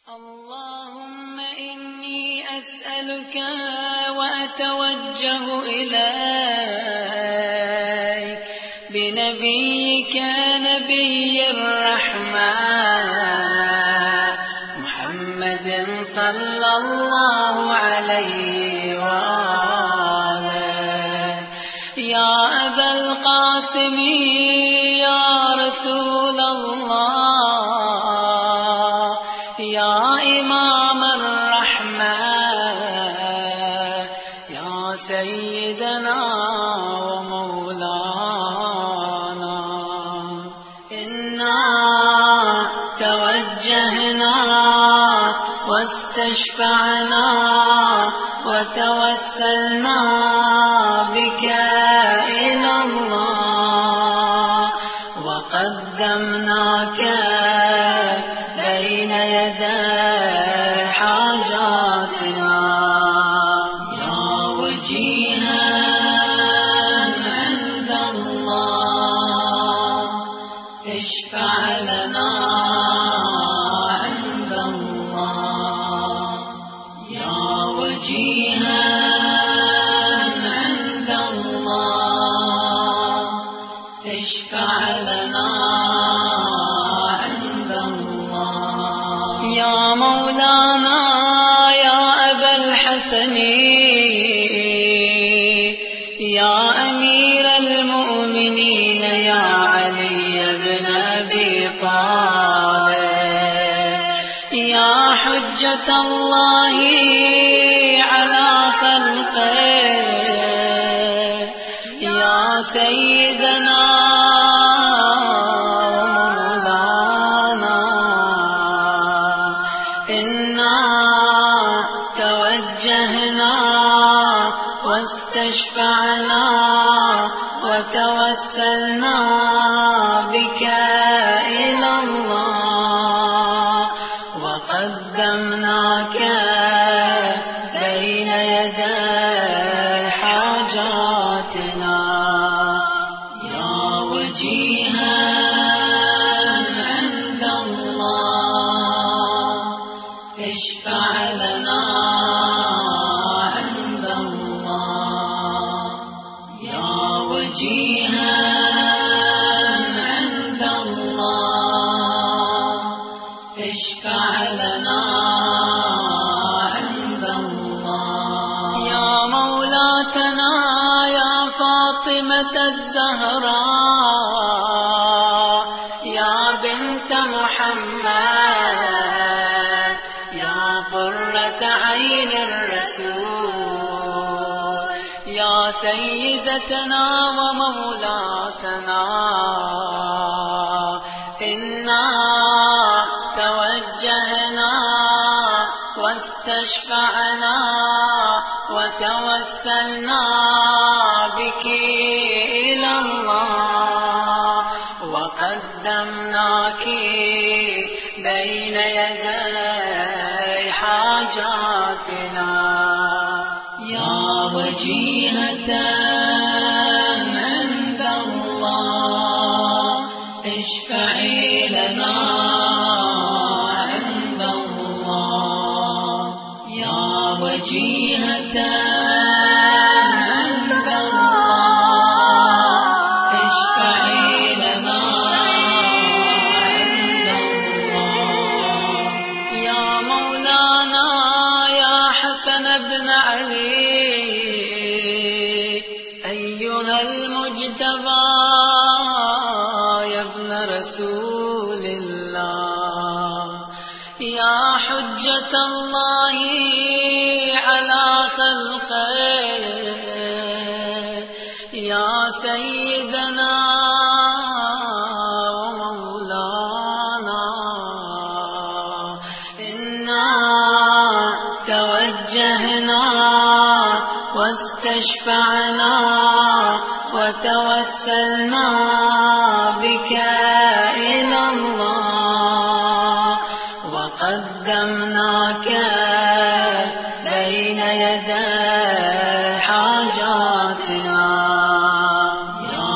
اللهم إني أسألك وأتوجه إليك بنبيك نبي الرحمة محمد صلى الله عليه وآله يا أبا القاسم يا رسول الله يا إمام الرحمة يا سيدنا ومولانا إنا توجهنا واستشفعنا وتوسلنا بك إلى الله وقدمناك بين يدي حاجاتنا يا وجيها عند الله اشفع لنا عند الله يا وجيها عند الله اشفع لنا يا مولانا يا أبا الحسن يا أمير المؤمنين يا علي بن أبي طالب يا حجة الله على خلقه يا سيدنا واستشفعنا وتوسلنا بك إلى الله وقدمناك بين يدي حاجاتنا يا وجيها عند الله اشفع لنا وجيها عند الله اشفع لنا عند الله يا مولاتنا يا فاطمة الزهراء يا بنت محمد يا قرة عين الرسول يا سيدتنا ومولاتنا إنا توجهنا واستشفعنا وتوسلنا بك إلى الله وقدمناك بين يدي حاجاتنا يا وجيهة عند الله اشفعي لنا عند الله يا وجيهة عند الله اشفعي لنا عند الله يا مولانا يا حسن بن علي أيها المجتبى يا ابن رسول الله يا حجة الله على خلقه يا سيدنا ومولانا إنا توجهنا واستشفعنا وتوسلنا بك إلى الله وقدمناك بين يدي حاجاتنا يا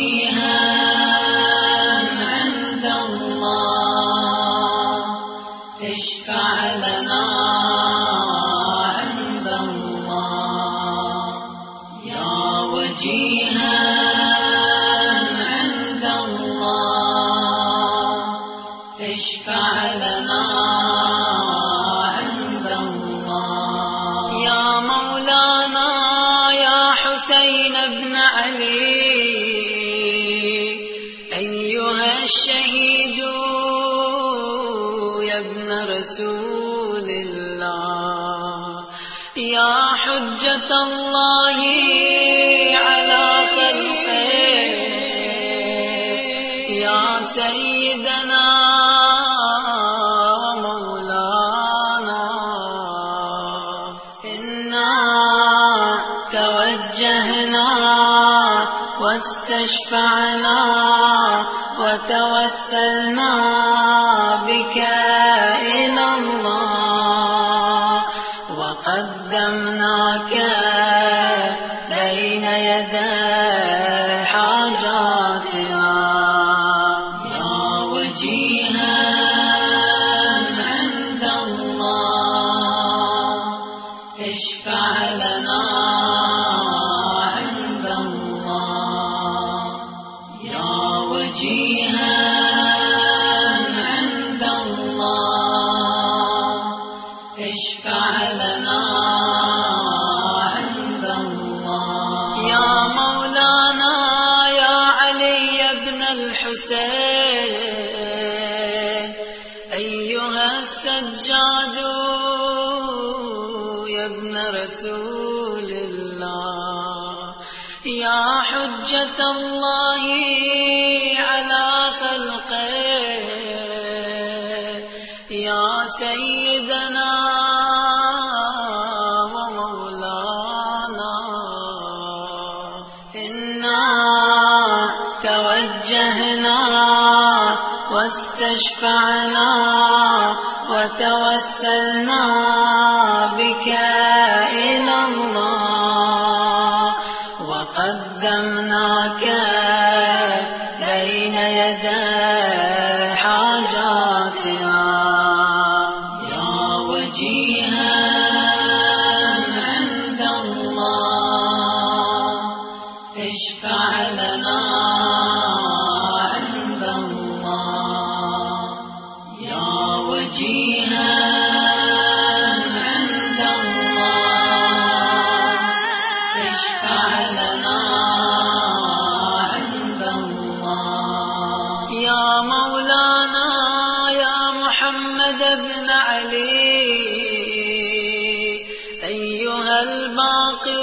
وجيها عند الله اشفع لنا عند الله يا وجيها عند الله اشفع لنا عند الله يا مولانا يا حسين بن علي أيها الشهيد يا ابن رسول الله يا حجة الله على خلقه يا سيدنا ومولانا إنا توجهنا واستشفعنا وتوسلنا بك إلى الله وقدمناك بين يدي حاجاتنا يا وجيها عند الله اشفع لنا عند الله يا وجيها عند الله اشفع لنا عند الله يا مولانا يا علي بن الحسين أيها السجاد يا ابن رسول الله يا حجة الله على خلقه يا سيدنا ومولانا إنا توجهنا واستشفعنا وتوسلنا بك إلى الله وقدمناك بين يدي حاجاتنا يا وجيها عند الله اشفع لنا عند الله يا وجيها عند الله اشفع لنا عند الله يا مولانا يا محمد بن علي أيها الباقر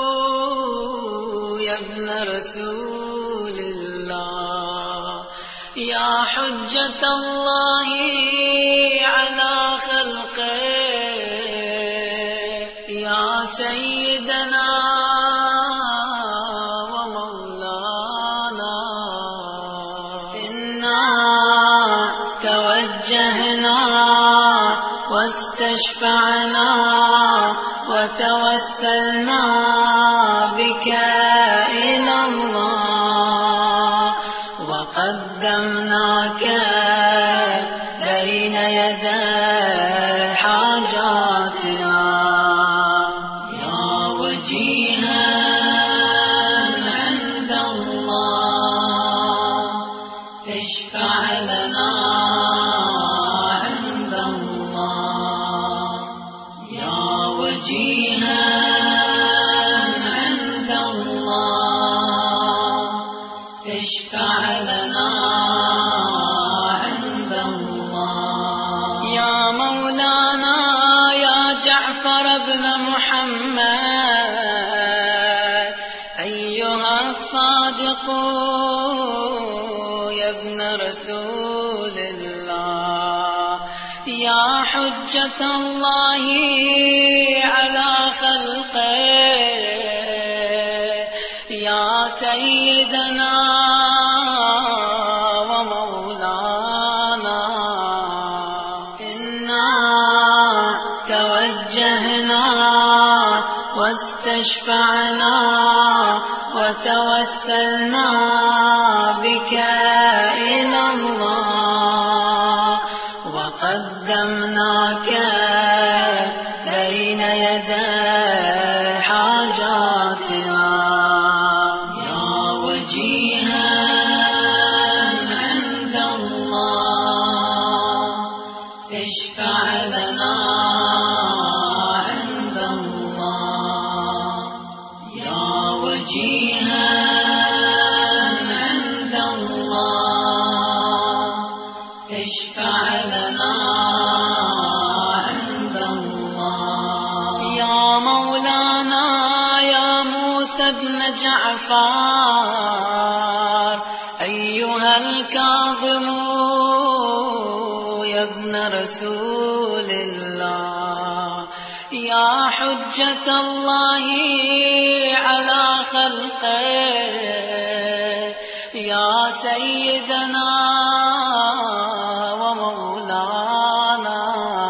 يا ابن رسول الله يا حجة الله على خلقه يا سيدنا ومولانا إنا توجهنا واستشفعنا وتوسلنا بك إلى الله وقدمناك بين يدي حاجاتنا يا وجيها عند الله اشفع لنا عند الله يا وجيها عند الله اشفع لنا عند الله يا مولانا يا جعفر بن محمد أيها الصادق يا ابن رسول الله يا حجة الله على خلقه يا سيدنا ومولانا إنا توجهنا واستشفعنا وتوسلنا بك إلى الله وقدمنا قدمناك بين يدي حاجاتنا يا وجيها عند الله اشفع لنا عند الله يا وجيها عند الله اشفع لنا عند الله يا مولانا يا موسى بن جعفر أيها الكاظم يا ابن رسول الله يا حجة الله على خلقه يا سيدنا ومولانا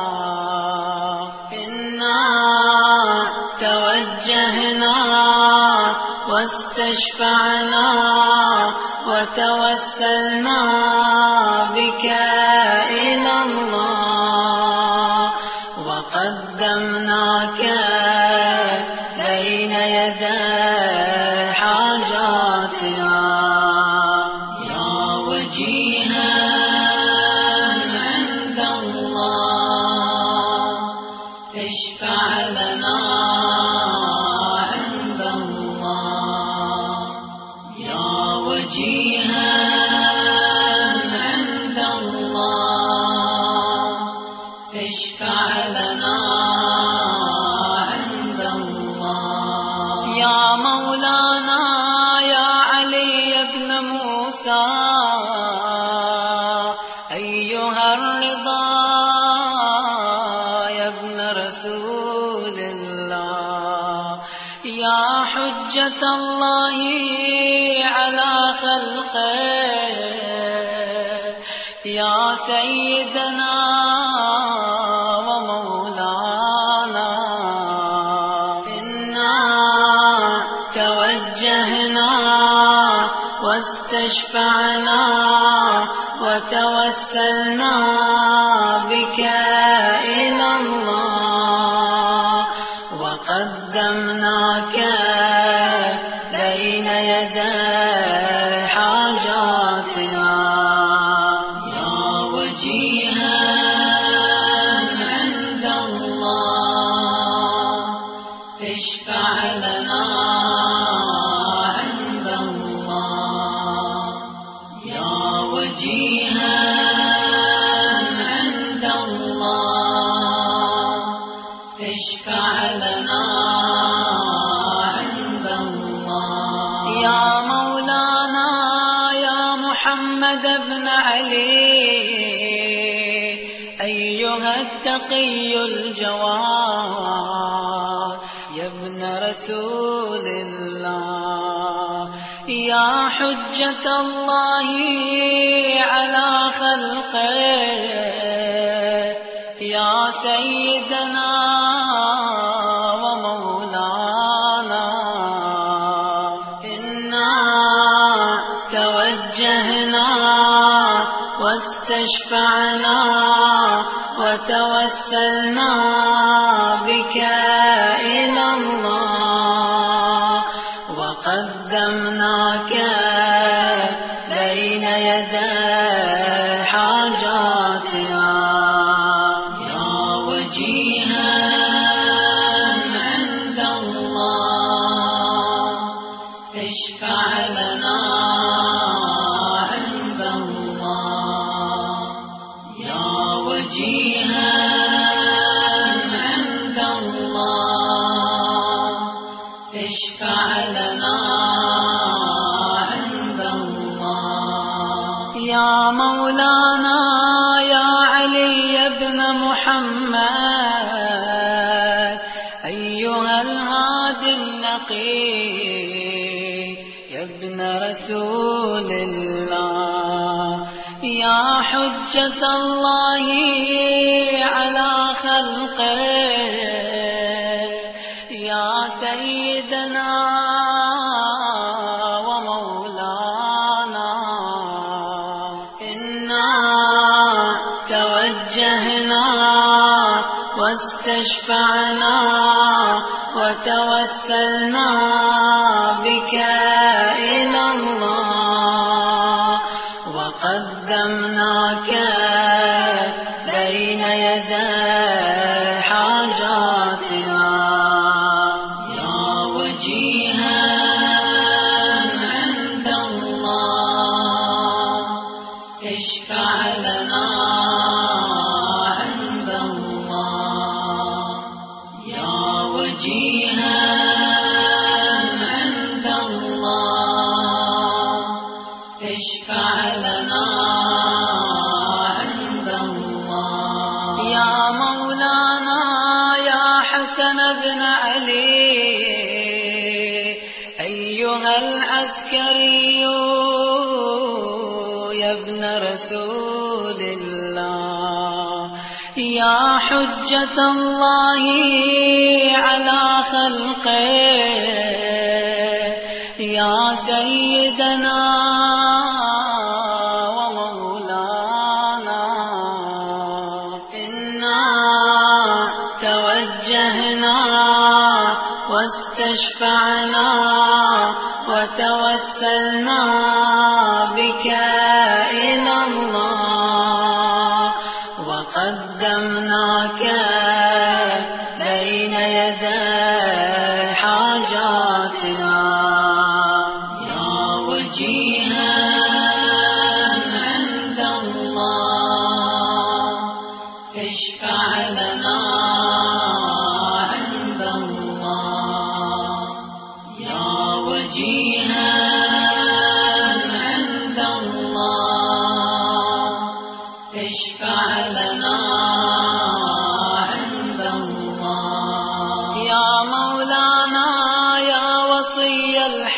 إنا توجهنا واستشفعنا وتوسلنا بك إلى الله وقدمناك بين يدي حاجاتنا يا وجيها عند الله اشفع لنا عند الله يا وجيها عند الله اشفع لنا عند الله يا مولانا يا علي بن موسى أيها الرضا يا ابن رسول الله يا حجة الله على خلقه يا سيدنا ومولانا إنا توجهنا واستشفعنا وتوسلنا بك إلى الله وقدمناك بين يدي حاجاتنا يا وجيها عند الله اشفع لنا عند الله يا وجيها عند الله اشفع لنا عند الله يا مولانا يا محمد بن علي أيها التقي الجواد يا ابن رسول الله يا حجة الله على خلقه يا سيدنا ومولانا إنا توجهنا واستشفعنا وتوسلنا بك إلى الله وقدمناك بين يدي حاجاتنا يا وجيها عند الله اشفع لنا عند الله يا وجيها عند الله اشفع لنا عند الله يا مولانا يا علي بن محمد أيها الهادي النقي يا ابن رسول الله يا حجة الله على خلقه يا سيدنا ومولانا إنا توجهنا واستشفعنا وتوسلنا بك إلى الله وقدمناك بين يدي حاجاتنا يا وجيها عند الله اشفع لنا عند الله يا وجيها عند الله اشفع لنا عند الله يا مولانا يا حسن بن علي أيها العسكري يا ابن رسول الله يا حجة الله على خلقه يا سيدنا ومولانا إنا توجهنا واستشفعنا وتوسلنا بك إلى الله وقدمناك بين يدي حاجاتنا يا وجيها عند الله اشفع لنا عند الله يا وجيها عند الله اشفع لنا عند الله يا مولانا يا وصي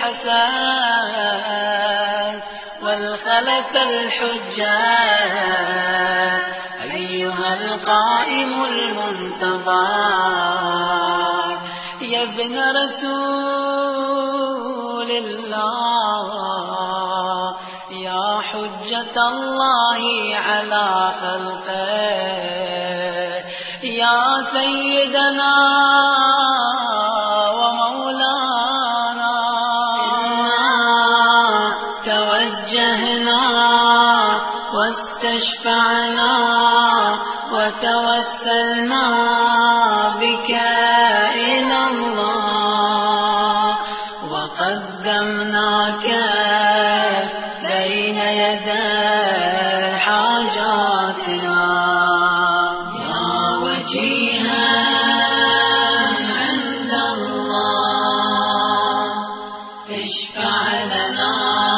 الحسن والخلف الحجة أيها القائم المنتظر يا ابن رسول الله يا حجة الله على خلقه يا سيدنا ومولانا توجهنا واستشفعنا وتوسلنا بك إلى الله وقدمناك بين يدي حاجاتنا يا وجيها عند الله اشفع لنا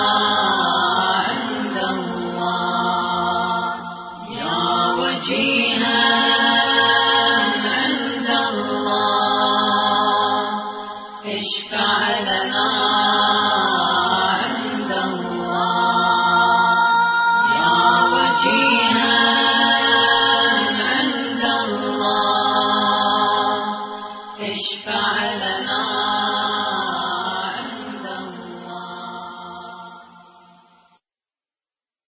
عند الله يا وجيها عند الله اشفع لنا عند الله يا وجيها عند الله اشفع